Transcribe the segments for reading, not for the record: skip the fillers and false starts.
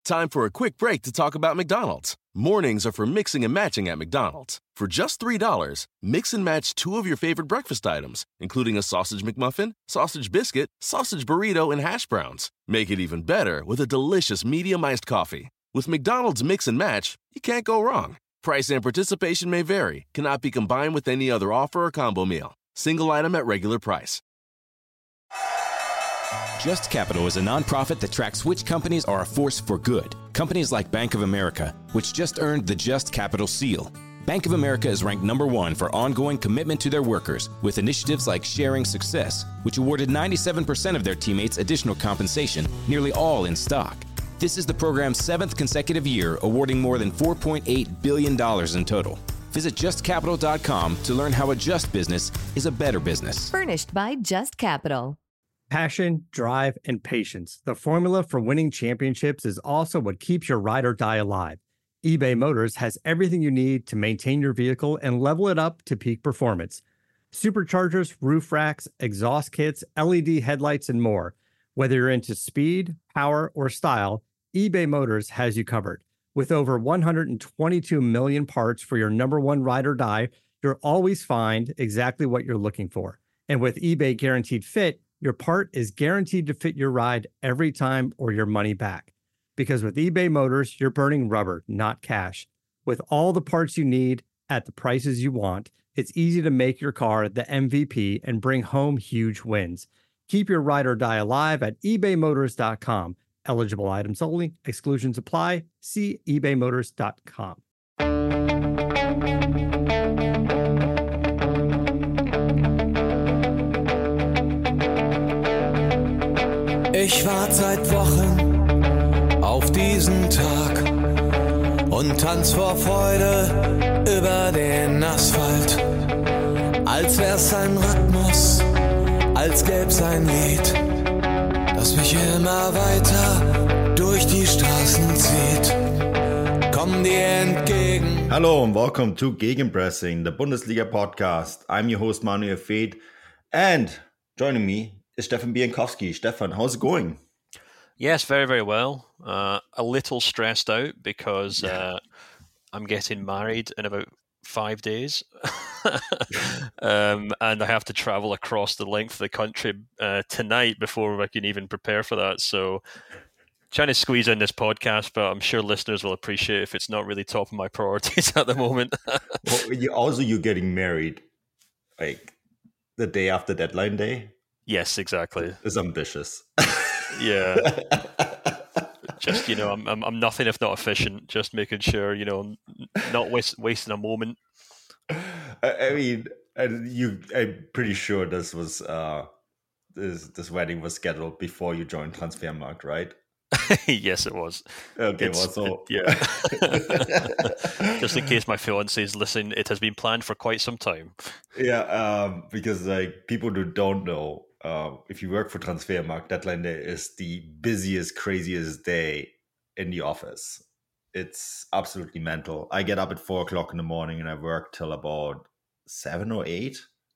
Time for a quick break to talk about McDonald's. Mornings are for mixing and matching at McDonald's. For just $3, mix and match 2 of your favorite breakfast items, including a sausage McMuffin, sausage biscuit, sausage burrito, and hash browns. Make it even better with a delicious medium iced coffee. With McDonald's Mix and Match, you can't go wrong. Price and participation may vary. Cannot be combined with any other offer or combo meal. Single item at regular price. Just Capital is a nonprofit that tracks which companies are a force for good. Companies like Bank of America, which just earned the Just Capital seal. Bank of America is ranked #1 for ongoing commitment to their workers, with initiatives like Sharing Success, which awarded 97% of their teammates additional compensation, nearly all in stock. This is the program's 7th consecutive year, awarding more than $4.8 billion in total. Visit justcapital.com to learn how a just business is a better business. Furnished by Just Capital. Passion, drive, and patience. The formula for winning championships is also what keeps your ride or die alive. eBay Motors has everything you need to maintain your vehicle and level it up to peak performance. Superchargers, roof racks, exhaust kits, LED headlights, and more. Whether you're into speed, power, or style, eBay Motors has you covered. With over 122 million parts for your number one ride or die, you'll always find exactly what you're looking for. And with eBay Guaranteed Fit, your part is guaranteed to fit your ride every time or your money back. Because with eBay Motors, you're burning rubber, not cash. With all the parts you need at the prices you want, it's easy to make your car the MVP and bring home huge wins. Keep your ride or die alive at ebaymotors.com. Eligible items only. Exclusions apply. See ebaymotors.com. Ich warte seit Wochen auf diesen Tag und tanz vor Freude über den Asphalt. Als wär's ein Rhythmus, als gäb's ein Lied, das mich immer weiter durch die Straßen zieht. Komm dir entgegen. Hello and welcome to Gegenpressing, the Bundesliga podcast. I'm your host Manuel Feth, and joining me is Stefan Bienkowski. Stefan, how's it going? Yes, very, very well. A little stressed out because I'm getting married in about 5 days. And I have to travel across the length of the country tonight before I can even prepare for that. So trying to squeeze in this podcast, but I'm sure listeners will appreciate if it's not really top of my priorities at the moment. Well, you're getting married like the day after deadline day. Yes, exactly. It's ambitious. Yeah. Just, I'm nothing if not efficient. Just making sure, not wasting a moment. I mean, I'm pretty sure this was this wedding was scheduled before you joined Transfermarkt, right? Yes, it was. Okay, yeah. Just in case my fiance is listening, it has been planned for quite some time. Yeah, because like people who don't know, if you work for Transfermarkt, deadline day is the busiest, craziest day in the office. It's absolutely mental. I get up at 4:00 in the morning and I work till about 7 or 8.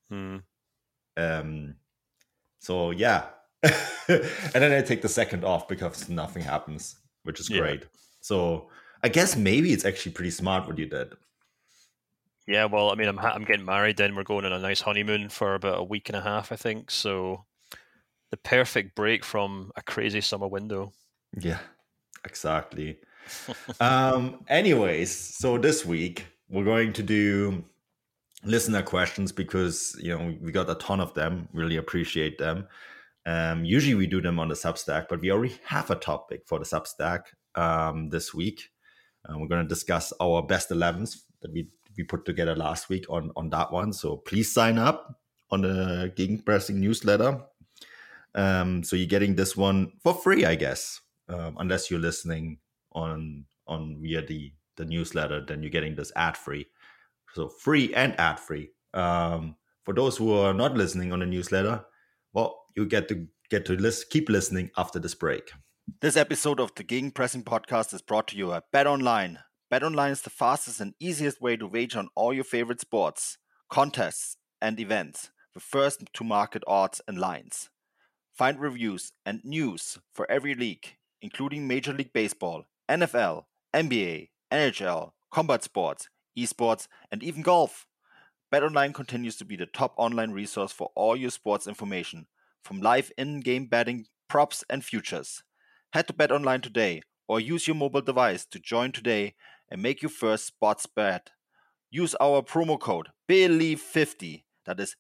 So yeah. And then I take the second off because nothing happens, which is great. Yeah. So I guess maybe it's actually pretty smart what you did. Yeah, well, I mean, I'm getting married, then we're going on a nice honeymoon for about a week and a half, I think. So the perfect break from a crazy summer window. Yeah, exactly. Anyways, so this week we're going to do listener questions because, we got a ton of them. Really appreciate them. Usually we do them on the Substack, but we already have a topic for the Substack this week. We're going to discuss our best 11s that we put together last week on that one. So please sign up on the Gegenpressing newsletter. So you're getting this one for free, I guess, unless you're listening on via the newsletter, then you're getting this ad free. So free and ad free. For those who are not listening on the newsletter, well, you get to keep listening after this break. This episode of the Gegenpressing podcast is brought to you by BetOnline. BetOnline is the fastest and easiest way to wager on all your favorite sports, contests, and events with first-to-market odds and lines. Find reviews and news for every league, including Major League Baseball, NFL, NBA, NHL, combat sports, esports, and even golf. BetOnline continues to be the top online resource for all your sports information, from live in-game betting, props, and futures. Head to BetOnline today or use your mobile device to join today and make your first sports bet. Use our promo code BELIEVE50, that is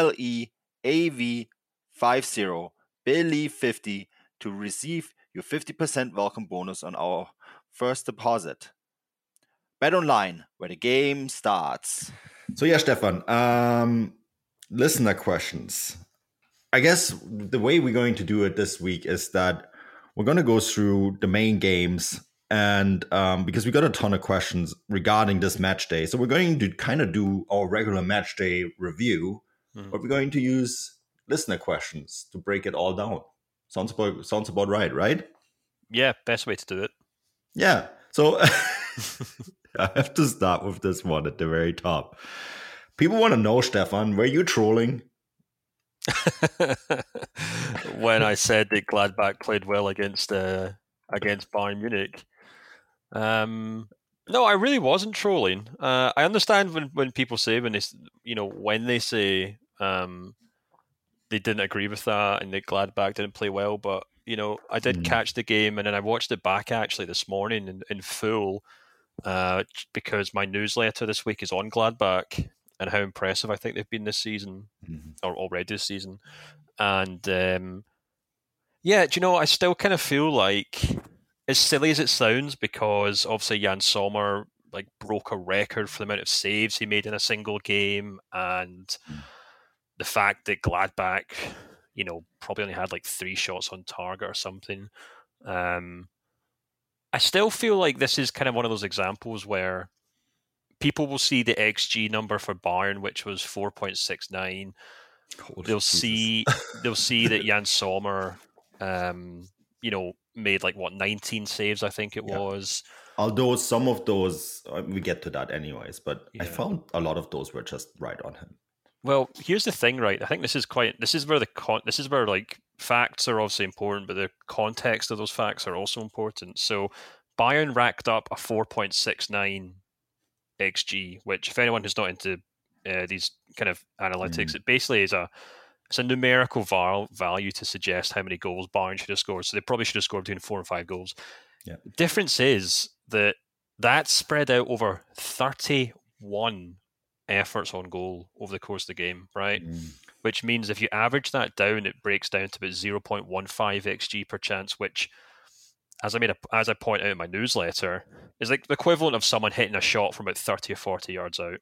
BLEAV50, BELIEVE50, to receive your 50% welcome bonus on our first deposit. BetOnline, where the game starts. So yeah, Stefan, listener questions. I guess the way we're going to do it this week is that we're going to go through the main games, and because we got a ton of questions regarding this match day, so we're going to kind of do our regular match day review, but we're going to use listener questions to break it all down. Sounds about right? Yeah, best way to do it. Yeah. So I have to start with this one at the very top. People want to know, Stefan, were you trolling? When I said that Gladbach played well against Bayern Munich. No, I really wasn't trolling. I understand when people say when they say they didn't agree with that and that Gladbach didn't play well, but I did catch the game, and then I watched it back actually this morning in full, because my newsletter this week is on Gladbach and how impressive I think they've been this season, or already this season. And I still kind of feel like, as silly as it sounds, because obviously Jan Sommer broke a record for the amount of saves he made in a single game, and the fact that Gladbach, probably only had 3 shots on target or something. I still feel like this is kind of one of those examples where people will see the XG number for Bayern, which was 4.69. They'll see that Jan Sommer, made 19 saves, I think it was. Although some of those, we get to that anyways, but I found a lot of those were just right on him. Well, here's the thing, right? I think this is where facts are obviously important, but the context of those facts are also important. So Bayern racked up a 4.69 XG, which, if anyone who's not into these kind of analytics, it basically is it's a numerical value to suggest how many goals Bayern should have scored. So they probably should have scored between 4 and 5 goals. Yeah. The difference is that that's spread out over 31 efforts on goal over the course of the game, right? Which means if you average that down, it breaks down to about 0.15 XG per chance, which, as I point out in my newsletter, is the equivalent of someone hitting a shot from about 30 or 40 yards out.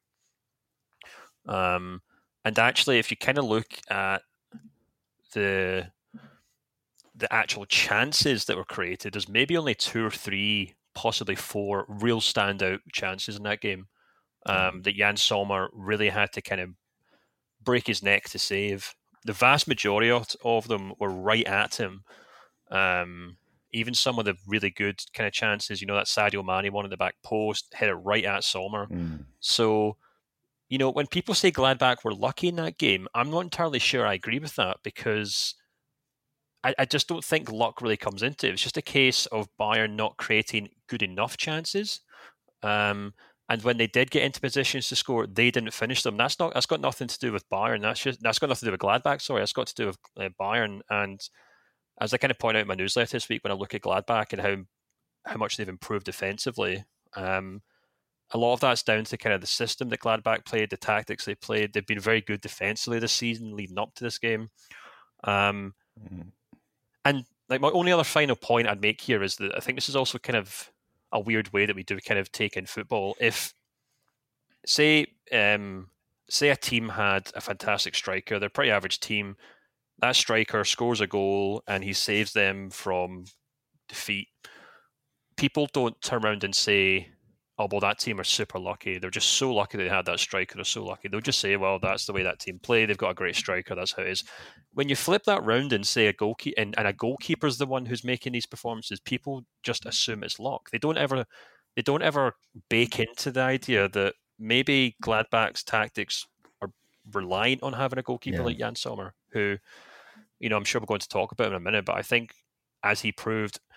And actually, if you kind of look at the actual chances that were created, there's maybe only 2 or 3, possibly 4 real standout chances in that game that Jan Sommer really had to kind of break his neck to save. The vast majority of them were right at him. Even some of the really good kind of chances, that Sadio Mane one in the back post, hit it right at Sommer. So, when people say Gladbach were lucky in that game, I'm not entirely sure I agree with that, because I just don't think luck really comes into it. It's just a case of Bayern not creating good enough chances. And when they did get into positions to score, they didn't finish them. That's got nothing to do with Bayern. That's got nothing to do with Gladbach. Sorry, that's got to do with Bayern. And as I kind of point out in my newsletter this week, when I look at Gladbach and how much they've improved defensively, a lot of that's down to kind of the system that Gladbach played, the tactics they played. They've been very good defensively this season, leading up to this game. And my only other final point I'd make here is that I think this is also kind of a weird way that we do kind of take in football. If say a team had a fantastic striker, they're a pretty average team, that striker scores a goal and he saves them from defeat, people don't turn around and say, oh, well, that team are super lucky. They're just so lucky they had that striker. They're so lucky. They'll just say, well, that's the way that team play. They've got a great striker. That's how it is. When you flip that round and say a goalkeeper's the one who's making these performances, people just assume it's luck. They don't ever bake into the idea that maybe Gladbach's tactics are reliant on having a goalkeeper like Jan Sommer, who, I'm sure we're going to talk about in a minute, but I think, as he proved,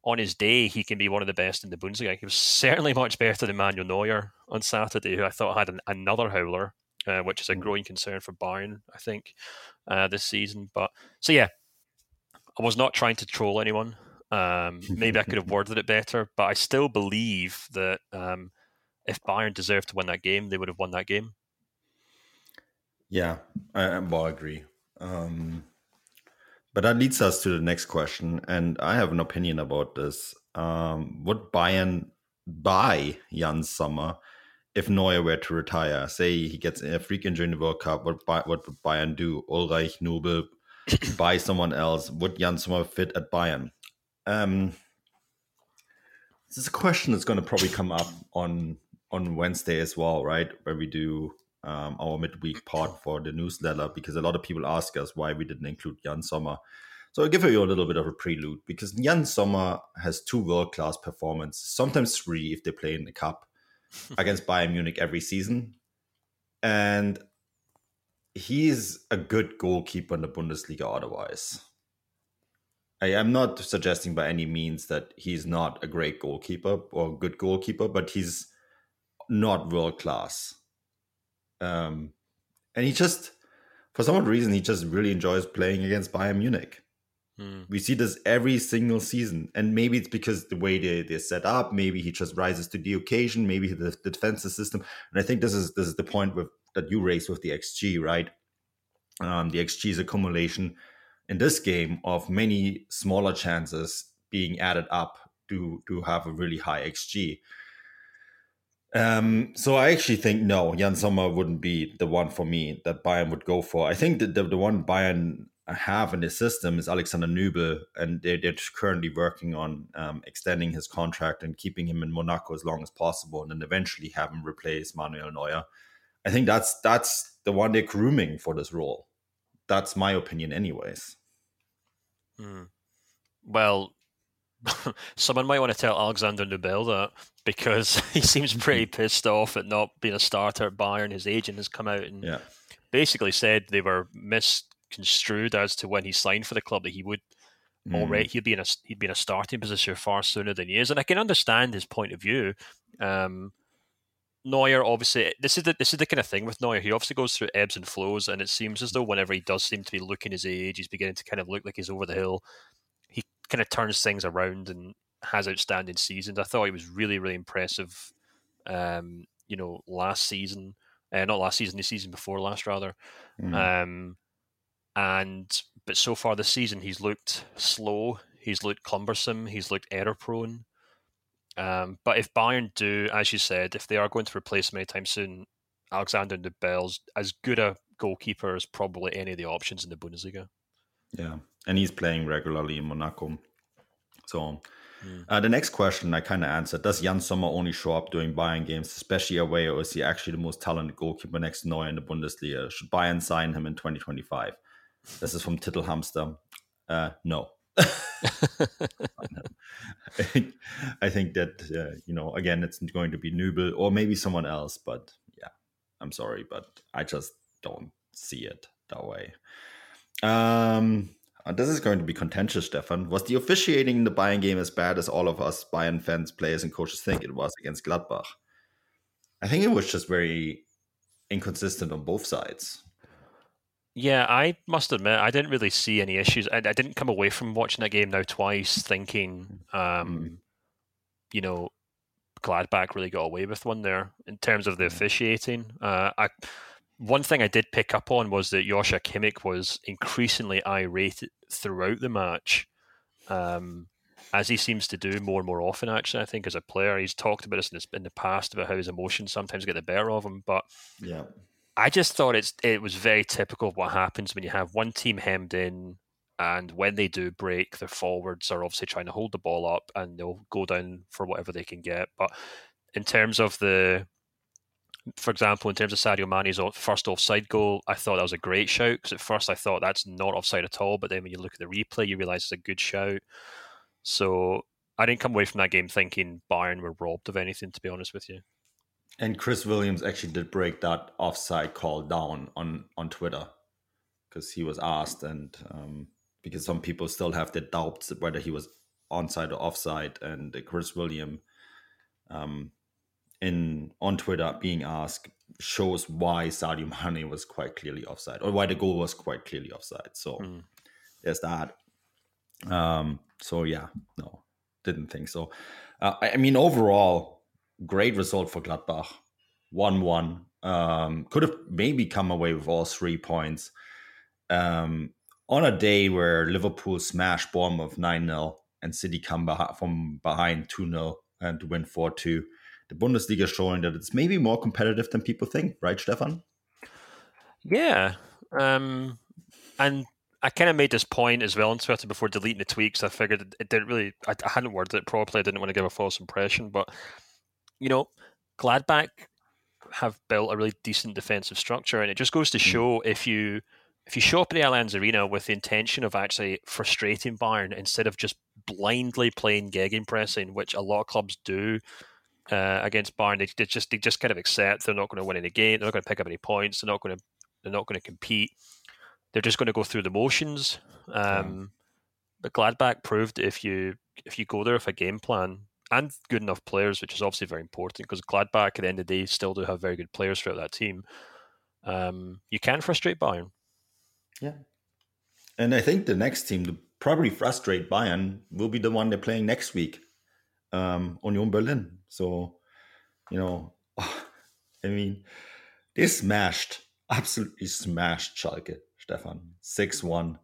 on his day, he can be one of the best in the Bundesliga. He was certainly much better than Manuel Neuer on Saturday, who I thought had another howler, which is a growing concern for Bayern, I think, this season. But so yeah, I was not trying to troll anyone. Maybe I could have worded it better, but I still believe that if Bayern deserved to win that game, they would have won that game. Yeah, I agree. But that leads us to the next question, and I have an opinion about this. Would Bayern buy Jan Sommer if Neuer were to retire? Say he gets a freak injury in the World Cup, what would Bayern do? Ulreich, Nubel, buy someone else? Would Jan Sommer fit at Bayern? This is a question that's going to probably come up on Wednesday as well, right? Where we do our midweek pod for the newsletter, because a lot of people ask us why we didn't include Jan Sommer. So I'll give you a little bit of a prelude, because Jan Sommer has 2 world-class performances, sometimes 3 if they play in the cup, against Bayern Munich every season. And he's a good goalkeeper in the Bundesliga otherwise. I am not suggesting by any means that he's not a great goalkeeper or a good goalkeeper, but he's not world-class. And he just, for some odd reason, he just really enjoys playing against Bayern Munich. We see this every single season. And maybe it's because the way they're set up, maybe he just rises to the occasion, maybe the defensive system. And I think this is the point that you raised with the XG, right? The XG is accumulation in this game of many smaller chances being added up to have a really high XG. So I actually think, no, Jan Sommer wouldn't be the one for me that Bayern would go for. I think that the one Bayern have in the system is Alexander Nübel, and they're currently working on extending his contract and keeping him in Monaco as long as possible, and then eventually have him replace Manuel Neuer. I think that's the one they're grooming for this role. That's my opinion anyways. Well, someone might want to tell Alexander Nübel that, because he seems pretty pissed off at not being a starter at Bayern. His agent has come out and basically said they were misconstrued as to when he signed for the club, that he would already he'd be in a starting position far sooner than he is, and I can understand his point of view. Neuer, obviously, this is the kind of thing with Neuer. He obviously goes through ebbs and flows, and it seems as though whenever he does seem to be looking his age, he's beginning to kind of look like he's over the hill. He kind of turns things around and has outstanding seasons. I thought he was really, really impressive. Last season, not last season, the season before last, rather. But so far this season, he's looked slow. He's looked cumbersome. He's looked error prone. But if Bayern do, as you said, if they are going to replace him anytime soon, Alexander Nübel's as good a goalkeeper as probably any of the options in the Bundesliga. Yeah, and he's playing regularly in Monaco. So the next question I kind of answered: does Jan Sommer only show up during Bayern games, especially away, or is he actually the most talented goalkeeper next to Neuer in the Bundesliga? Should Bayern sign him in 2025? This is from Titelhamster. No. I think that, again, it's going to be Nübel or maybe someone else. But yeah, I'm sorry, but I just don't see it that way. This is going to be contentious, Stefan. Was the officiating in the Bayern game as bad as all of us Bayern fans, players, and coaches think it was against Gladbach? I think it was just very inconsistent on both sides. Yeah, I must admit, I didn't really see any issues. I didn't come away from watching that game now twice thinking, Gladbach really got away with one there in terms of the officiating. One thing I did pick up on was that Joshua Kimmich was increasingly irate throughout the match, as he seems to do more and more often, actually, I think, as a player. He's talked about this in the past, about how his emotions sometimes get the better of him. But yeah, I just thought it was very typical of what happens when you have one team hemmed in, and when they do break, their forwards are obviously trying to hold the ball up and they'll go down for whatever they can get. But in terms of for example, in terms of Sadio Mane's first offside goal, I thought that was a great shout, because at first I thought that's not offside at all, but then when you look at the replay, you realise it's a good shout. So I didn't come away from that game thinking Bayern were robbed of anything, to be honest with you. And Chris Williams actually did break that offside call down on Twitter, because he was asked, and because some people still have their doubts whether he was onside or offside, and Chris William on Twitter being asked shows why Sadio Mane was quite clearly offside, or why the goal was quite clearly offside. So there's that. So yeah, no, didn't think so. I mean, overall, great result for Gladbach. 1-1. Could have maybe come away with all 3 points. On a day where Liverpool smashed Bournemouth 9-0 and City come from behind 2-0 and to win 4-2. The Bundesliga showing that it's maybe more competitive than people think, right, Stefan? Yeah. And I kind of made this point as well on Twitter before deleting the tweets. I figured it didn't really, I hadn't worded it properly. I didn't want to give a false impression. But, Gladbach have built a really decent defensive structure. And it just goes to show if you show up at the Allianz Arena with the intention of actually frustrating Bayern instead of just blindly playing gegenpressing, which a lot of clubs do against Bayern, they just kind of accept they're not going to win any game, they're not going to pick up any points, they're not going to compete. They're just going to go through the motions. But Gladbach proved that if you go there with a game plan and good enough players, which is obviously very important because Gladbach at the end of the day still do have very good players throughout that team, you can frustrate Bayern. Yeah. And I think the next team to probably frustrate Bayern will be the one they're playing next week, Union Berlin. So, I mean, they absolutely smashed Schalke, Stefan, 6-1.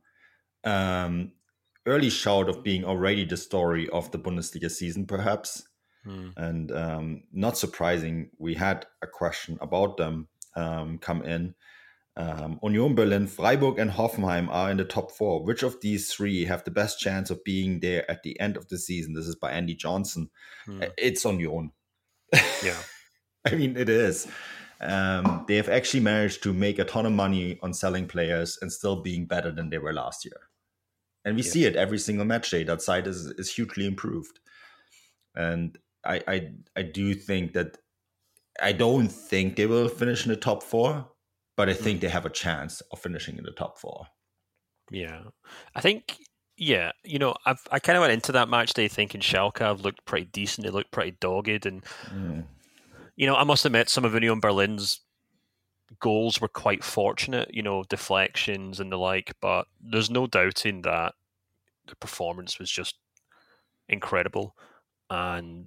Early shout of being already the story of the Bundesliga season, perhaps. And not surprising, we had a question about them come in. Union Berlin, Freiburg, and Hoffenheim are in the top 4. Which of these 3 have the best chance of being there at the end of the season? This is by Andy Johnson. It's Union. Yeah. I mean, it is. They have actually managed to make a ton of money on selling players and still being better than they were last year. And we see it every single match day. That side is hugely improved. And I do think that I don't think they will finish in the top 4, but I think they have a chance of finishing in the top 4. Yeah. I think, I kind of went into that match day thinking Schalke have looked pretty decent. They looked pretty dogged. And, I must admit some of Union Berlin's goals were quite fortunate, deflections and the like, but there's no doubting that the performance was just incredible. And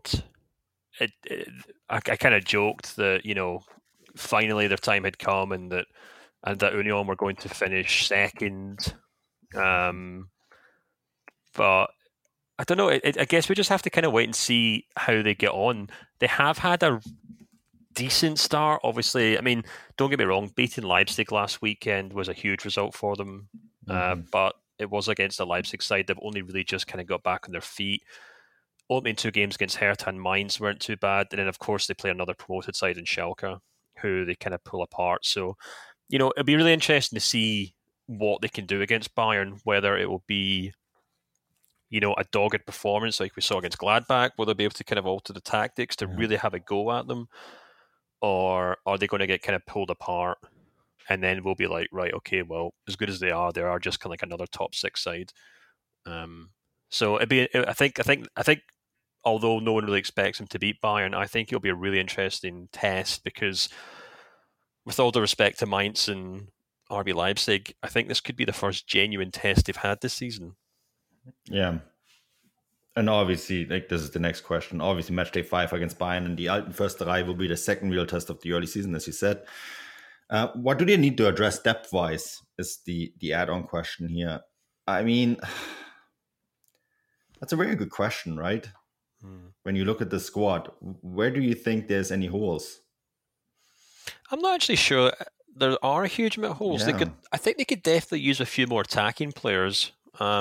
I kind of joked that, finally their time had come and that Union were going to finish second. But I don't know. I guess we just have to kind of wait and see how they get on. They have had a decent start, obviously. I mean, don't get me wrong, beating Leipzig last weekend was a huge result for them. But it was against the Leipzig side. They've only really just kind of got back on their feet. Opening 2 games against Hertha and Mainz weren't too bad. And then, of course, they play another promoted side in Schalke, who they kind of pull apart. So, it'll be really interesting to see what they can do against Bayern, whether it will be, a dogged performance like we saw against Gladbach, will they be able to kind of alter the tactics to really have a go at them? Or are they going to get kind of pulled apart? And then we'll be like, right, okay, well, as good as they are just kind of like another top 6 side. So I think, although no one really expects them to beat Bayern, I think it'll be a really interesting test because, with all the respect to Mainz and RB Leipzig, I think this could be the first genuine test they've had this season. Yeah. And obviously, this is the next question. Obviously, match day 5 against Bayern and the Alten Försterei will be the second real test of the early season, as you said. What do they need to address depth-wise is the add-on question here. I mean, that's a very good question, right? When you look at the squad, where do you think there's any holes? I'm not actually sure there are a huge amount of holes. Yeah. I think they could definitely use a few more attacking players.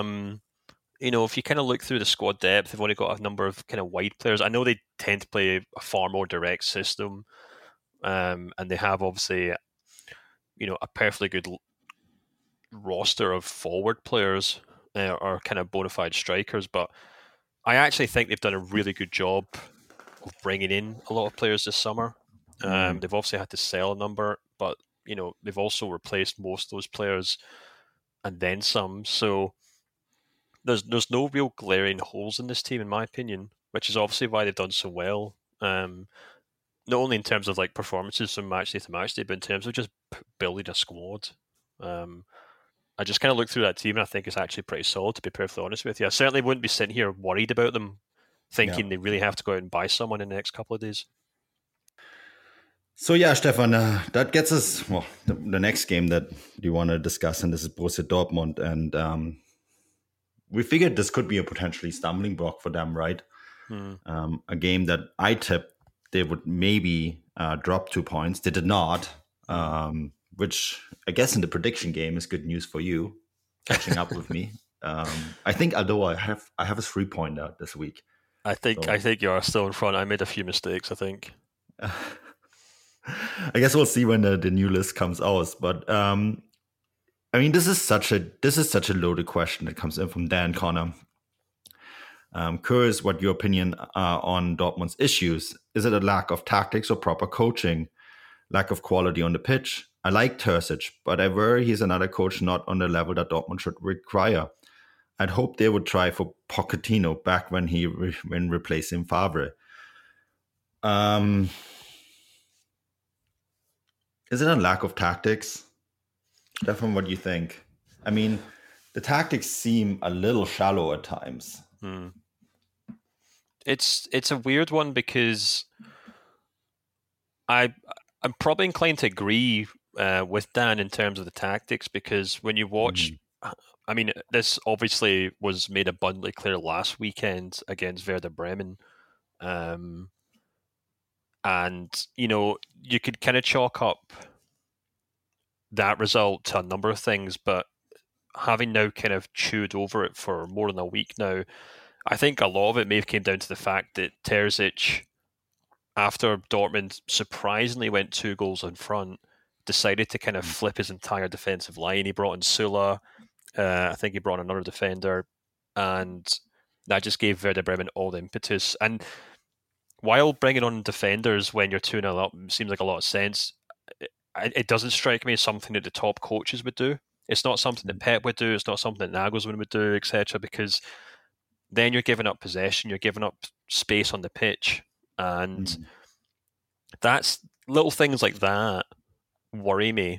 If you kind of look through the squad depth, they've only got a number of kind of wide players. I know they tend to play a far more direct system, and they have obviously, a perfectly good roster of forward players or kind of bona fide strikers. But I actually think they've done a really good job of bringing in a lot of players this summer. They've obviously had to sell a number, but they've also replaced most of those players and then some. So there's no real glaring holes in this team, in my opinion, which is obviously why they've done so well. Not only in terms of like performances from match day to match day, but in terms of just building a squad. I just kind of look through that team and I think it's actually pretty solid, to be perfectly honest with you. I certainly wouldn't be sitting here worried about them, thinking they really have to go out and buy someone in the next couple of days. So yeah, Stefan, that gets us, well, the next game that you want to discuss, and this is Borussia Dortmund, and we figured this could be a potentially stumbling block for them, right? A game that I tipped they would maybe drop 2 points. They did not, which I guess in the prediction game is good news for you, catching up with me. I think, although I have a 3-pointer this week. I think you are still in front. I made a few mistakes, I think. I guess we'll see when the new list comes out. But I mean, this is such a loaded question that comes in from Dan Connor. Curious what your opinion on Dortmund's issues. Is it a lack of tactics or proper coaching? Lack of quality on the pitch? I like Terzic, but I worry he's another coach not on the level that Dortmund should require. I'd hope they would try for Pochettino back when replacing Favre. Is it a lack of tactics? Stefan, what do you think? I mean, the tactics seem a little shallow at times. It's a weird one because I'm probably inclined to agree with Dan in terms of the tactics, because when you watch, I mean, this obviously was made abundantly clear last weekend against Werder Bremen. And, you know, you could kind of chalk up that result to a number of things, but having now kind of chewed over it for more than a week now, I think a lot of it may have came down to the fact that Terzic, after Dortmund surprisingly went 2 goals in front, decided to kind of flip his entire defensive line. He brought in Sula, I think he brought in another defender, and that just gave Werder Bremen all the impetus. And while bringing on defenders when you're 2-0 up seems like a lot of sense, it doesn't strike me as something that the top coaches would do. It's not something that Pep would do. It's not something that Nagelsmann would do, etc. Because then you're giving up possession, you're giving up space on the pitch, and that's little things like that worry me,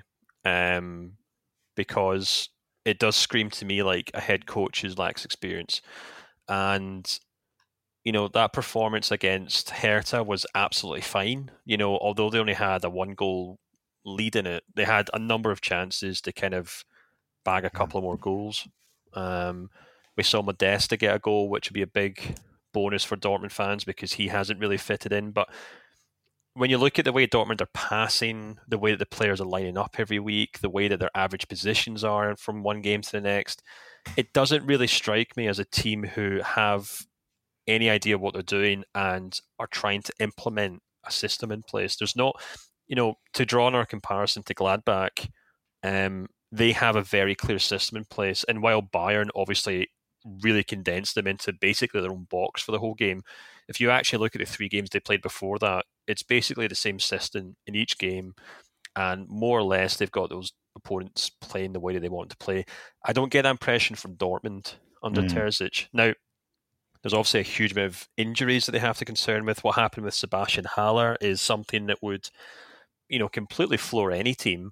because it does scream to me like a head coach who lacks experience. And you know, that performance against Hertha was absolutely fine. You know, although they only had a 1-goal lead in it, they had a number of chances to kind of bag a couple of more goals. We saw Modesta get a goal, which would be a big bonus for Dortmund fans because he hasn't really fitted in. But when you look at the way Dortmund are passing, the way that the players are lining up every week, the way that their average positions are from one game to the next, it doesn't really strike me as a team who have any idea what they're doing and are trying to implement a system in place. There's not, you know, to draw on our comparison to Gladbach, they have a very clear system in place. And while Bayern obviously really condensed them into basically their own box for the whole game, if you actually look at the 3 games they played before that, it's basically the same system in each game. And more or less, they've got those opponents playing the way that they want to play. I don't get that impression from Dortmund under Terzic. Now, there's obviously a huge amount of injuries that they have to concern with. What happened with Sebastian Haller is something that would, you know, completely floor any team.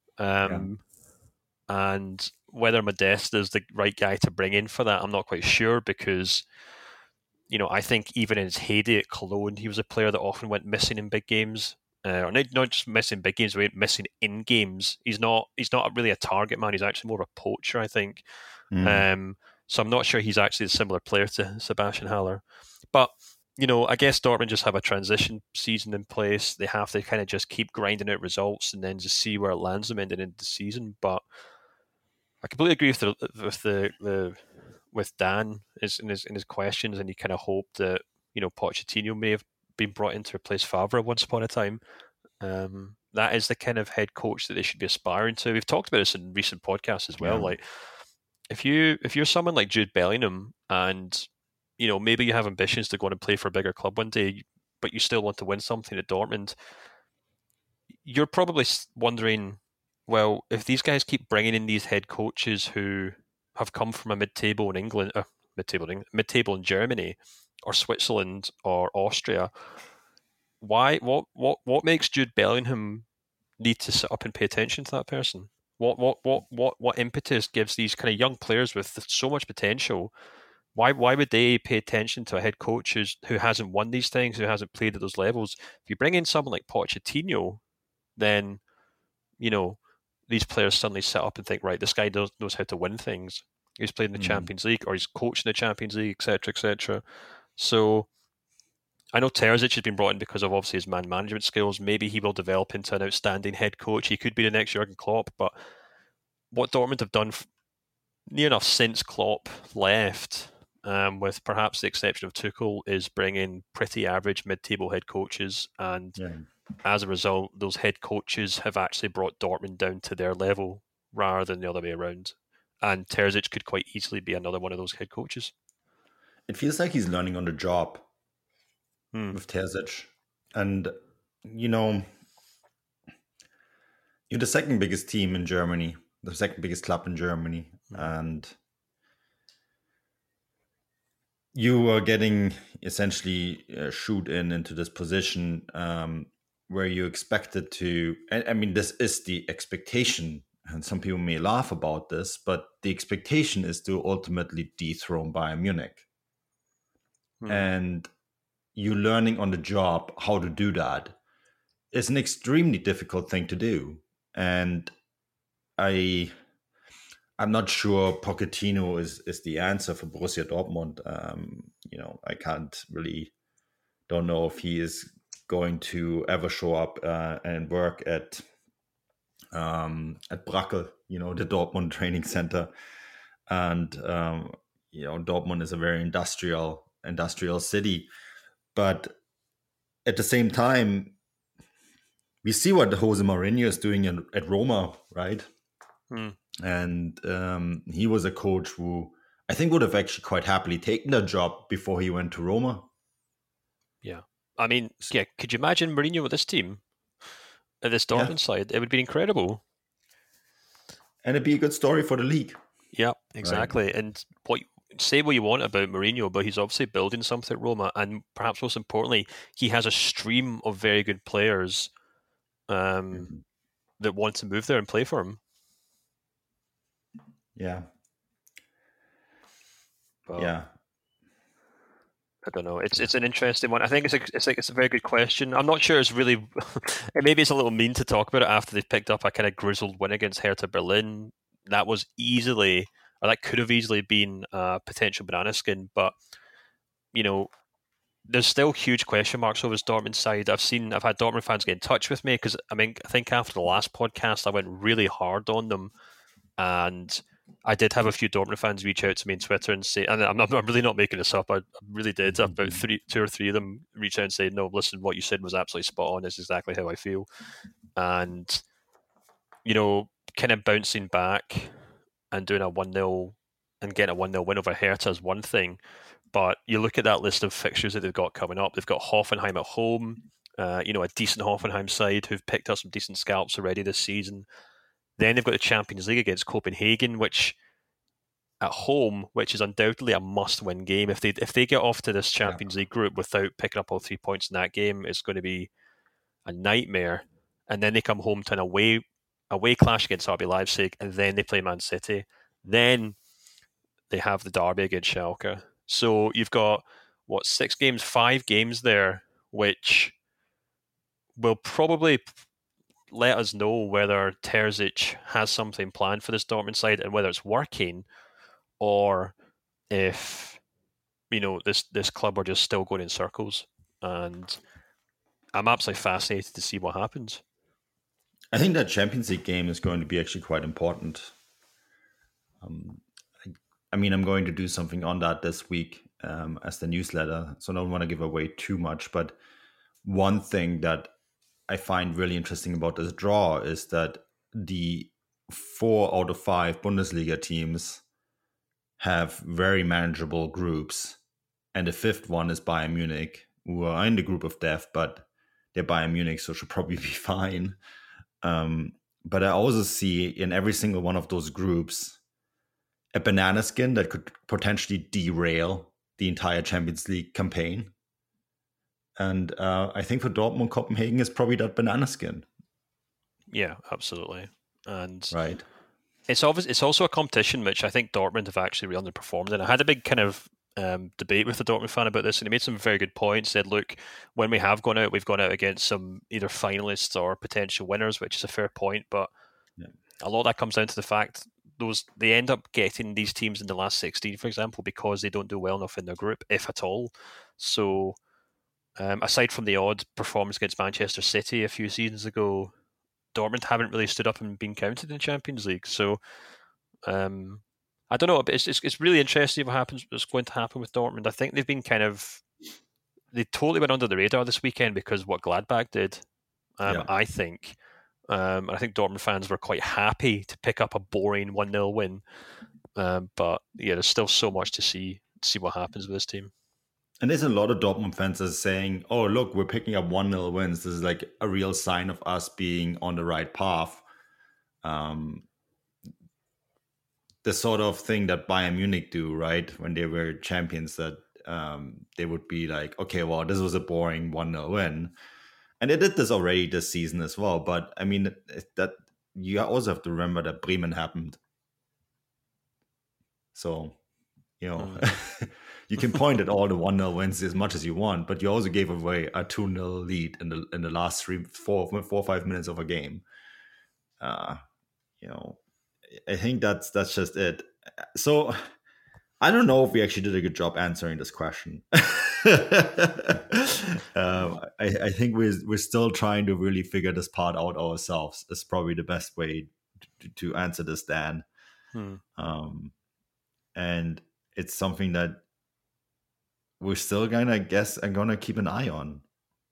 And whether Modesta is the right guy to bring in for that, I'm not quite sure, because, you know, I think even in his heyday at Cologne, he was a player that often went missing in big games. Or not just missing big games, but missing in games. He's not really a target man. He's actually more of a poacher, I think. So I'm not sure he's actually a similar player to Sebastian Haller. But, you know, I guess Dortmund just have a transition season in place. They have to kind of just keep grinding out results and then just see where it lands them ending into the season. But I completely agree with Dan in his questions, and he kind of hoped that, you know, Pochettino may have been brought in to replace Favre once upon a time. That is the kind of head coach that they should be aspiring to. We've talked about this in recent podcasts as well. Like, if you're someone like Jude Bellingham, and, you know, maybe you have ambitions to go on and play for a bigger club one day, but you still want to win something at Dortmund, you're probably wondering, well, if these guys keep bringing in these head coaches who have come from a mid-table in England, mid-table in Germany, or Switzerland, or Austria. Why? What makes Jude Bellingham need to sit up and pay attention to that person? What impetus gives these kind of young players with so much potential? Why would they pay attention to a head coach who hasn't won these things, who hasn't played at those levels? If you bring in someone like Pochettino, then these players suddenly sit up and think, right, this guy knows how to win things. He's played in the Champions League, or he's coached in the Champions League, etc., etc. So I know Terzic has been brought in because of obviously his man management skills. Maybe he will develop into an outstanding head coach. He could be the next Jurgen Klopp. But what Dortmund have done near enough since Klopp left, with perhaps the exception of Tuchel, is bring in pretty average mid-table head coaches. And as a result, those head coaches have actually brought Dortmund down to their level rather than the other way around. And Terzic could quite easily be another one of those head coaches. It feels like he's learning on the job. With Terzic. And, you're the second biggest team in Germany, the second biggest club in Germany. And you are getting essentially shoot into this position where you expected to, I mean, this is the expectation, and some people may laugh about this, but the expectation is to ultimately dethrone Bayern Munich. And you learning on the job how to do that is an extremely difficult thing to do. And I'm not sure Pochettino is the answer for Borussia Dortmund. I don't know if he is going to ever show up and work at Brackel, the Dortmund training center. And, Dortmund is a very industrial city. But at the same time, we see what Jose Mourinho is doing at Roma, right? And he was a coach who I think would have actually quite happily taken that job before he went to Roma. Yeah. I mean, could you imagine Mourinho with this team? At this Dortmund side? It would be incredible. And it'd be a good story for the league. Yeah, exactly. Right. And say what you want about Mourinho, but he's obviously building something at Roma, and perhaps most importantly, he has a stream of very good players that want to move there and play for him. Yeah. But, I don't know. It's an interesting one. I think it's a very good question. I'm not sure it's really. Maybe it's a little mean to talk about it after they've picked up a kind of grizzled win against Hertha Berlin. That was easily. Or that could have easily been a potential banana skin, but there's still huge question marks over his Dortmund side. I've had Dortmund fans get in touch with me because I think after the last podcast I went really hard on them, and I did have a few Dortmund fans reach out to me on Twitter and say, and I'm really not making this up. I really did. About two or three of them reach out and say, "No, listen, what you said was absolutely spot on. It's exactly how I feel," and kind of bouncing back and doing a 1-0 and getting a 1-0 win over Hertha is one thing. But you look at that list of fixtures that they've got coming up. They've got Hoffenheim at home, a decent Hoffenheim side who've picked up some decent scalps already this season. Then they've got the Champions League against Copenhagen, which at home, which is undoubtedly a must-win game. If they get off to this Champions League group without picking up all 3 points in that game, it's going to be a nightmare. And then they come home to an away clash against RB Leipzig, and then they play Man City. Then they have the derby against Schalke. So you've got, 5 games there, which will probably let us know whether Terzic has something planned for this Dortmund side and whether it's working, or if, this club are just still going in circles. And I'm absolutely fascinated to see what happens. I think that Champions League game is going to be actually quite important. I'm going to do something on that this week as the newsletter, so I don't want to give away too much. But one thing that I find really interesting about this draw is that the 4 out of 5 Bundesliga teams have very manageable groups, and the 5th one is Bayern Munich, who are in the group of death, but they're Bayern Munich, so should probably be fine. But I also see in every single one of those groups, a banana skin that could potentially derail the entire Champions League campaign. And I think for Dortmund, Copenhagen is probably that banana skin. Yeah, absolutely. And right. It's also a competition which I think Dortmund have actually really underperformed in. I had a big kind of debate with the Dortmund fan about this, and he made some very good points. He said, look, when we have gone out, we've gone out against some either finalists or potential winners, which is a fair point, but a lot of that comes down to the fact they end up getting these teams in the last 16, for example, because they don't do well enough in their group, if at all. So aside from the odd performance against Manchester City a few seasons ago, Dortmund haven't really stood up and been counted in the Champions League. So I don't know, but it's really interesting what's going to happen with Dortmund. I think they've been they totally went under the radar this weekend because what Gladbach did, I think. I think Dortmund fans were quite happy to pick up a boring 1-0 win. But yeah, there's still so much to see what happens with this team. And there's a lot of Dortmund fans that are saying, oh, look, we're picking up 1-0 wins. This is like a real sign of us being on the right path. The sort of thing that Bayern Munich do, right? When they were champions, that they would be like, okay, well, this was a boring 1-0 win. And they did this already this season as well. But I mean, that you also have to remember that Bremen happened. So, you can point at all the 1-0 wins as much as you want, but you also gave away a 2-0 lead in the last 4 or 5 minutes of a game. I think that's just it. So I don't know if we actually did a good job answering this question. I think we're still trying to really figure this part out ourselves. It's probably the best way to answer this, Dan. And it's something that we're still gonna keep an eye on.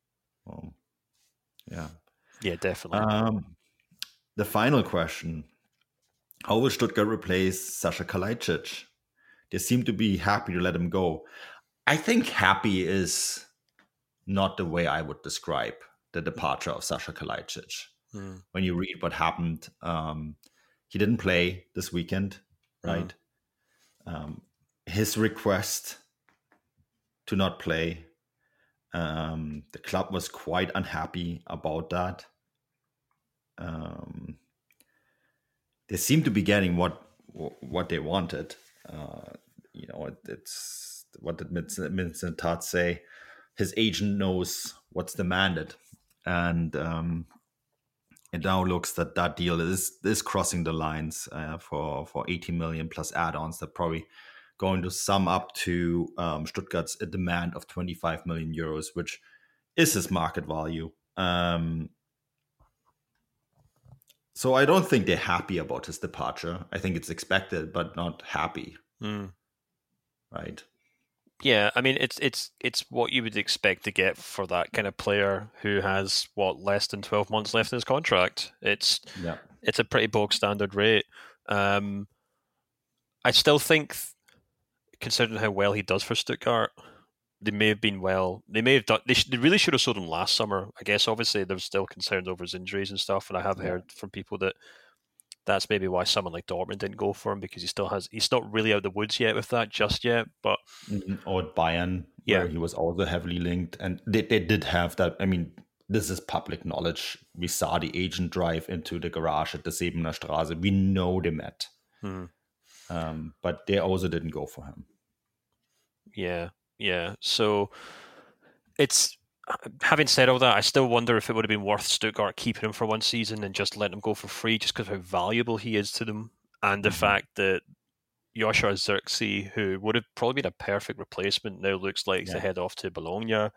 Yeah, definitely. The final question: how will Stuttgart replace Sasha Kalajdzic? They seem to be happy to let him go. I think happy is not the way I would describe the departure of Sasha Kalajdzic. When you read what happened, he didn't play this weekend, right? His request to not play, the club was quite unhappy about that. They seem to be getting what they wanted. It's what did Vincent Tat say? His agent knows what's demanded, and it now looks that deal is crossing the lines for 80 million plus add-ons that probably going to sum up to Stuttgart's demand of 25 million euros, which is his market value. So I don't think they're happy about his departure. I think it's expected, but not happy. Right? Yeah, I mean it's what you would expect to get for that kind of player who has less than 12 months left in his contract. It's a pretty bog standard rate. I still think, considering how well he does for Stuttgart, they may have been well. They may have done. They really should have sold him last summer. I guess obviously there's still concerns over his injuries and stuff, and I have heard from people that's maybe why someone like Dortmund didn't go for him, because he's not really out of the woods yet with that just yet. But or Bayern, where he was also heavily linked, and they did have that. I mean, this is public knowledge. We saw the agent drive into the garage at the Sebener Straße. We know they met, but they also didn't go for him. Yeah. So it's, having said all that, I still wonder if it would have been worth Stuttgart keeping him for one season and just letting him go for free, just because of how valuable he is to them, and the fact that Joshua Zirkzee, who would have probably been a perfect replacement, now looks like to head off to Bologna.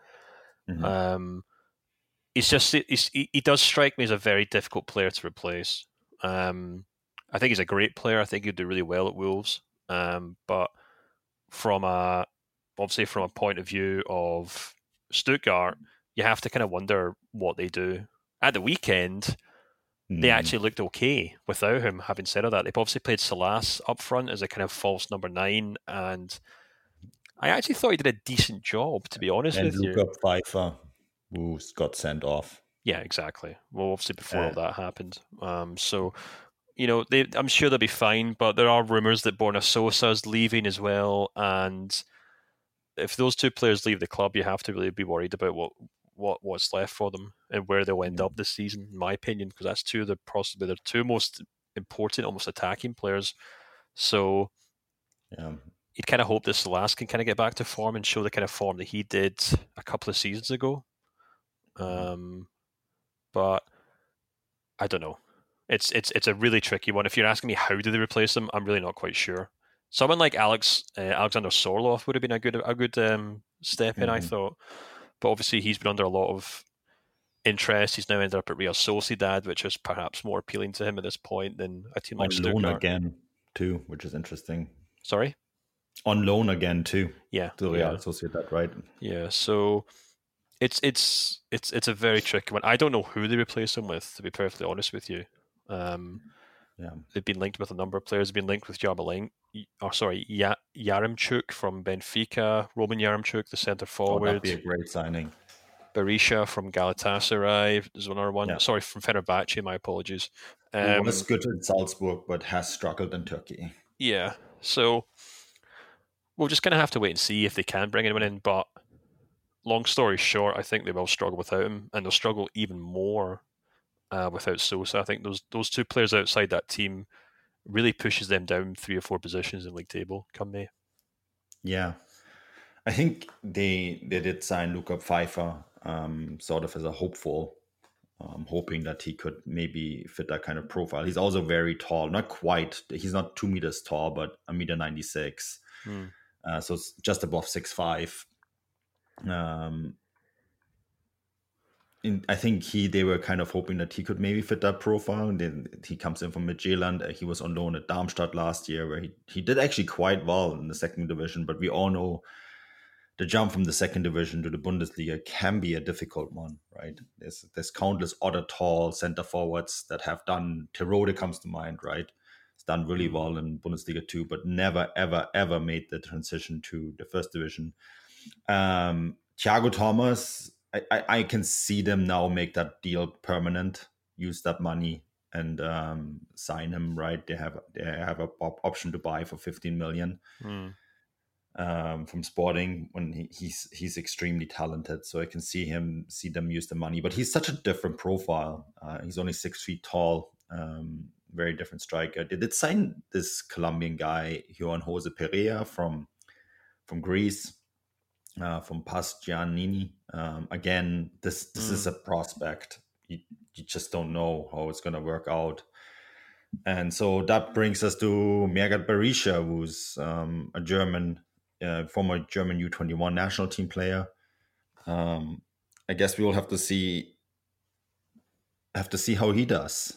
He does strike me as a very difficult player to replace. I think he's a great player. I think he'd do really well at Wolves. But from a point of view of Stuttgart, you have to kind of wonder what they do. At the weekend, they actually looked okay without him. Having said all that, they've obviously played Salas up front as a kind of false number 9, and I actually thought he did a decent job, to be honest with you. And Luca Pfeiffer, who got sent off. Yeah, exactly. Well, obviously before all that happened. So I'm sure they'll be fine, but there are rumours that Borna Sosa's leaving as well, and if those two players leave the club, you have to really be worried about what's left for them and where they'll end up this season, in my opinion, because that's possibly their two most important, almost attacking players. So you'd kind of hope that Salas can kind of get back to form and show the kind of form that he did a couple of seasons ago. But I don't know. It's a really tricky one. If you're asking me how do they replace him, I'm really not quite sure. Someone like Alexander Sorloth would have been a good step in, I thought. But obviously he's been under a lot of interest. He's now ended up at Real Sociedad, which is perhaps more appealing to him at this point than a team like Stuttgart. On loan again too, which is interesting. Sorry? On loan again too. Yeah. To Real Sociedad, right? Yeah, so it's a very tricky one. I don't know who they replace him with, to be perfectly honest with you. They've been linked with a number of players. They've been linked with Yaremchuk from Benfica, Roman Yaremchuk, the centre forward. That'd be a great signing. Berisha from Galatasaray is another one. Yeah. Sorry, from Fenerbahce, my apologies. He was good in Salzburg, but has struggled in Turkey. Yeah, so we're just going to have to wait and see if they can bring anyone in. But long story short, I think they will struggle without him, and they'll struggle even more without Sosa. I think those two players outside that team really pushes them down 3 or 4 positions in league table come May. Yeah. I think they did sign Luca Pfeiffer sort of as a hopeful, hoping that he could maybe fit that kind of profile. He's also very tall, not quite. He's not 2 meters tall, but 1.96 meters. So it's just above 6'5". I think they were kind of hoping that he could maybe fit that profile. And then he comes in from Midtjylland. He was on loan at Darmstadt last year, where he did actually quite well in the second division. But we all know the jump from the second division to the Bundesliga can be a difficult one, right? There's countless other tall center forwards that have done. Terodde comes to mind, right? It's done really well in Bundesliga 2, but never, ever, ever made the transition to the first division. Thiago Thomas, I can see them now make that deal permanent, use that money and sign him, right? They have an option to buy for 15 million from Sporting when he's extremely talented. So I can see them use the money, but he's such a different profile. He's only 6 feet tall, very different striker. They did sign this Colombian guy, Juan Jose Perea from Greece. From PAS Giannini. Again, this is a prospect. You just don't know how it's going to work out. And so that brings us to Mergat Berisha, who's a German, former German U21 national team player. I guess we will have to see how he does.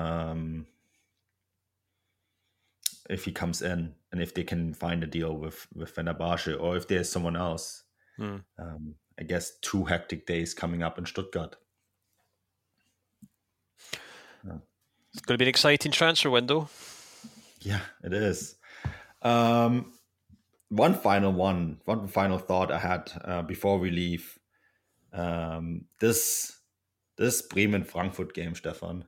If he comes in and if they can find a deal with Fenerbahce, or if there's someone else. I guess 2 hectic days coming up in Stuttgart. It's going to be an exciting transfer window. Yeah, it is. One final thought I had before we leave. This Bremen-Frankfurt game, Stefan.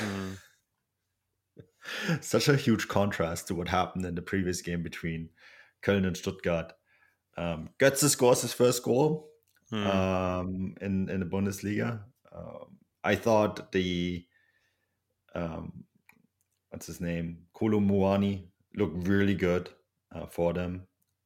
Such a huge contrast to what happened in the previous game between Köln and Stuttgart. Götze scores his first goal in the Bundesliga. I thought the what's his name, Kolo Muani, looked really good for them.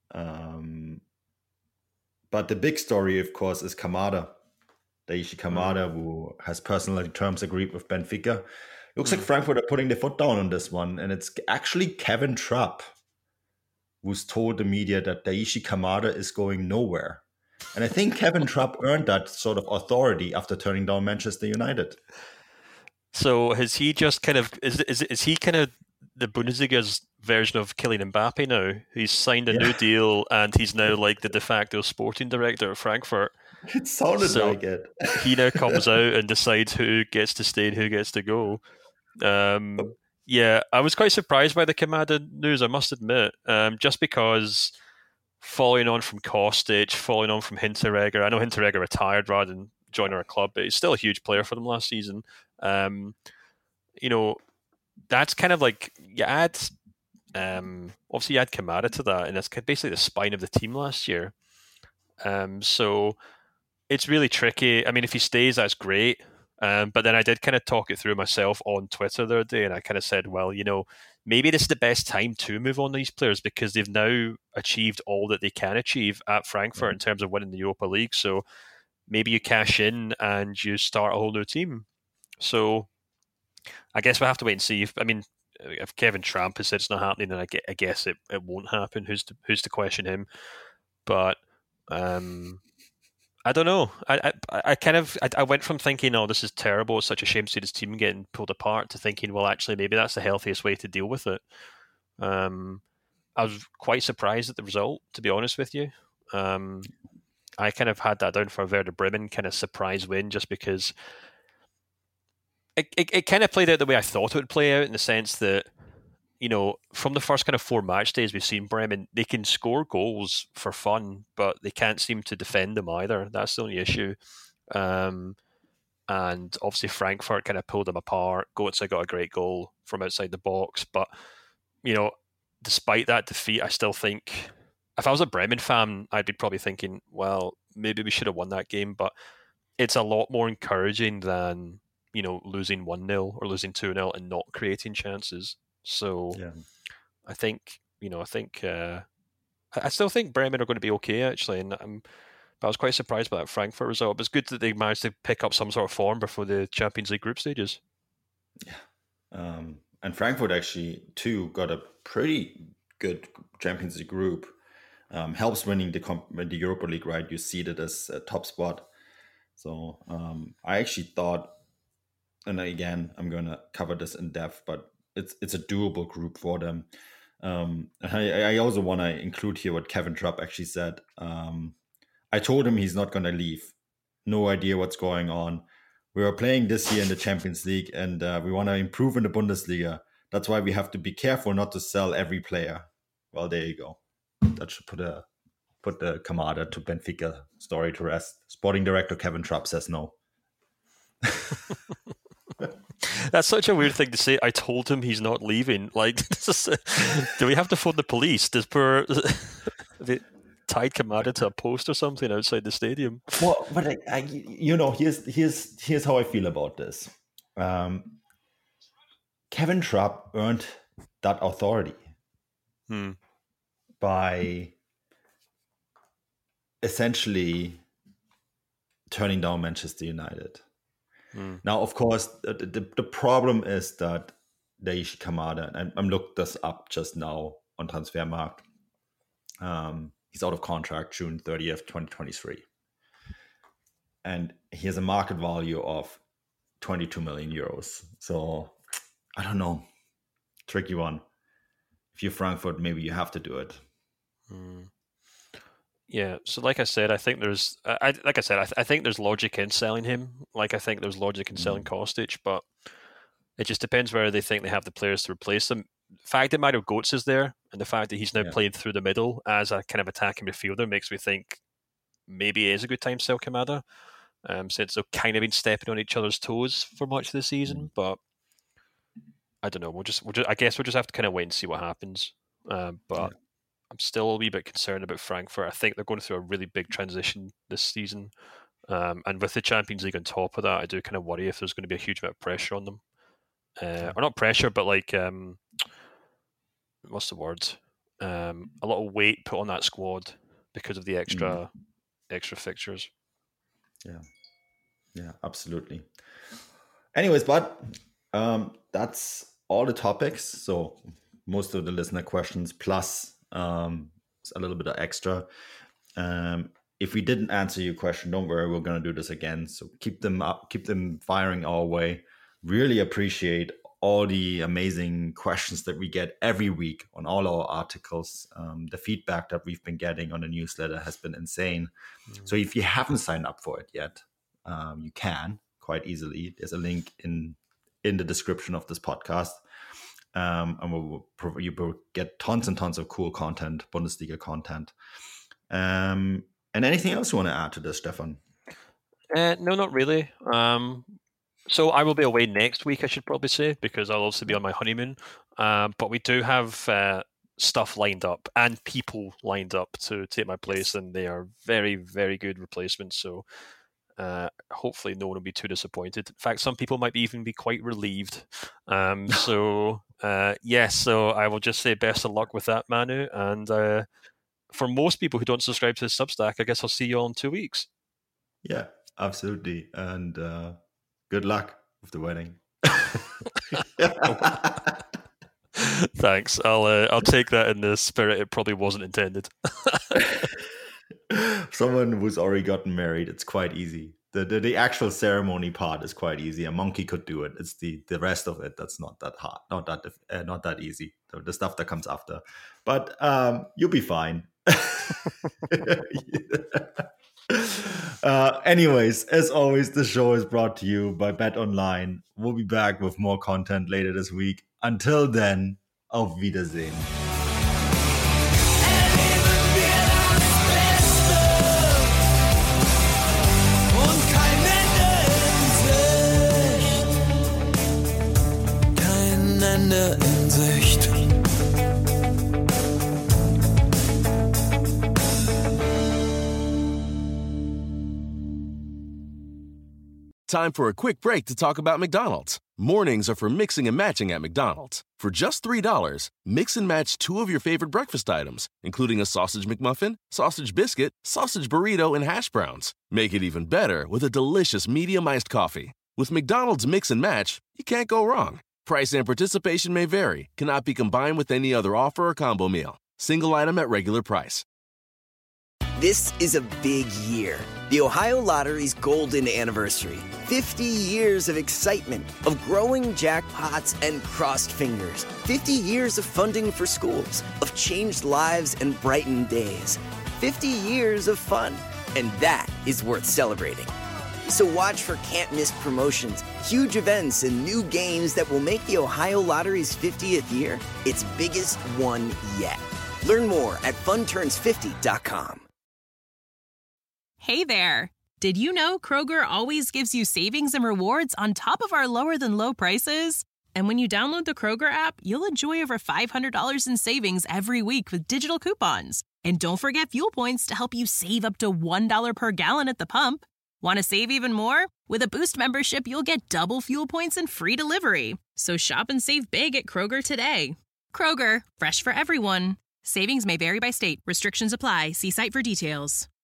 But the big story, of course, is Kamada, Daichi Kamada, who has personal terms agreed with Benfica. Looks like Frankfurt are putting their foot down on this one, and it's actually Kevin Trapp who's told the media that Daichi Kamada is going nowhere. And I think Kevin Trapp earned that sort of authority after turning down Manchester United. So has he just kind of is he kind of the Bundesliga's version of Kylian Mbappe now? He's signed a new deal and he's now like the de facto sporting director of Frankfurt. It sounded like it. He now comes out and decides who gets to stay and who gets to go. Yeah, I was quite surprised by the Kamada news, I must admit, just because following on from Kostic, following on from Hinteregger, I know Hinteregger retired rather than join our club, but he's still a huge player for them last season. that's kind of like you add. Obviously, you add Kamada to that, and that's basically the spine of the team last year. So it's really tricky. I mean, if he stays, that's great. But then I did kind of talk it through myself on Twitter the other day, and I kind of said, well, maybe this is the best time to move on these players because they've now achieved all that they can achieve at Frankfurt in terms of winning the Europa League. So maybe you cash in and you start a whole new team. So I guess we'll have to wait and see. If Kevin Trapp has said it's not happening, then I guess it won't happen. Who's to question him? But I don't know. I went from thinking, oh, this is terrible, it's such a shame to see this team getting pulled apart, to thinking, well, actually, maybe that's the healthiest way to deal with it. I was quite surprised at the result, to be honest with you. I kind of had that down for a Werder Bremen kind of surprise win, just because it kind of played out the way I thought it would play out, in the sense that, from the first kind of 4 match days we've seen Bremen, they can score goals for fun, but they can't seem to defend them either. That's the only issue. And obviously Frankfurt kind of pulled them apart. Götze got a great goal from outside the box. But, despite that defeat, I still think, if I was a Bremen fan, I'd be probably thinking, well, maybe we should have won that game. But it's a lot more encouraging than, losing 1-0 or losing 2-0 and not creating chances. So yeah. I still think Bremen are going to be okay, actually. But I was quite surprised by that Frankfurt result. But it's good that they managed to pick up some sort of form before the Champions League group stages. Yeah. And Frankfurt actually, too, got a pretty good Champions League group. Helps winning the Europa League, right? You see it as a top spot. So I actually thought, and again, I'm going to cover this in depth, but it's a doable group for them. I also want to include here what Kevin Trapp actually said. I told him he's not going to leave. No idea what's going on. We are playing this year in the Champions League, and we want to improve in the Bundesliga. That's why we have to be careful not to sell every player. Well, there you go. That should put the Kamada to Benfica story to rest. Sporting director Kevin Trapp says no. That's such a weird thing to say. I told him he's not leaving. Like, do we have to phone the police? They tied Kamada to a post or something outside the stadium? Well, but here's how I feel about this. Kevin Trapp earned that authority by essentially turning down Manchester United. Now, of course, the problem is that Daichi Kamada, and I looked this up just now on Transfermarkt, he's out of contract June 30th, 2023. And he has a market value of 22 million euros. So, I don't know. Tricky one. If you're Frankfurt, maybe you have to do it. Yeah, so like I said, I think there's, I think there's logic in selling him. Like, I think there's logic in selling Kostic, but it just depends whether they think they have the players to replace them. The fact that Mario Götze is there, and the fact that he's now playing through the middle as a kind of attacking midfielder, makes me think maybe it is a good time to sell Kamada, since they've kind of been stepping on each other's toes for much of the season. But I don't know. I guess we'll just have to kind of wait and see what happens. But I'm still a wee bit concerned about Frankfurt. I think they're going through a really big transition this season. And with the Champions League on top of that, I do kind of worry if there's going to be a huge amount of pressure on them. Or not pressure, but like, what's the word? A lot of weight put on that squad because of the extra fixtures. Yeah, absolutely. Anyways, but that's all the topics. So most of the listener questions plus a little bit of extra. If we didn't answer your question, don't worry, we're going to do this again. So keep them up, keep them firing our way. Really appreciate all the amazing questions that we get every week on all our articles. The feedback that we've been getting on the newsletter has been insane. So if you haven't signed up for it yet, you can quite easily. There's a link in the description of this podcast. And you will get tons and tons of cool content, Bundesliga content. And anything else you want to add to this, Stefan? No, not really. So I will be away next week, I should probably say, because I'll also be on my honeymoon. But we do have stuff lined up and people lined up to take my place, and they are very, very good replacements. So hopefully no one will be too disappointed. In fact, some people might even be quite relieved. So I will just say best of luck with that, Manu. And for most people who don't subscribe to the Substack, I guess I'll see you all in 2 weeks. Yeah, absolutely. And good luck with the wedding. Thanks. I'll take that in the spirit it probably wasn't intended. Someone who's already gotten married, it's quite easy. The actual ceremony part is quite easy. A monkey could do it. It's the rest of it that's not that hard, not that easy. The stuff that comes after, but you'll be fine. Anyways, as always, the show is brought to you by Bet Online. We'll be back with more content later this week. Until then, auf Wiedersehen. Ende in Sicht. Time for a quick break to talk about McDonald's. Mornings are for mixing and matching at McDonald's. For just $3, mix and match 2 of your favorite breakfast items, including a sausage McMuffin, sausage biscuit, sausage burrito, and hash browns. Make it even better with a delicious medium iced coffee. With McDonald's Mix and Match, you can't go wrong. Price and participation may vary. Cannot be combined with any other offer or combo meal. Single item at regular price. This is a big year. The Ohio Lottery's golden anniversary. 50 years of excitement, of growing jackpots and crossed fingers. 50 years of funding for schools, of changed lives and brightened days. 50 years of fun. And that is worth celebrating. So watch for can't-miss promotions, huge events, and new games that will make the Ohio Lottery's 50th year its biggest one yet. Learn more at funturns50.com. Hey there. Did you know Kroger always gives you savings and rewards on top of our lower-than-low prices? And when you download the Kroger app, you'll enjoy over $500 in savings every week with digital coupons. And don't forget fuel points to help you save up to $1 per gallon at the pump. Want to save even more? With a Boost membership, you'll get double fuel points and free delivery. So shop and save big at Kroger today. Kroger, fresh for everyone. Savings may vary by state. Restrictions apply. See site for details.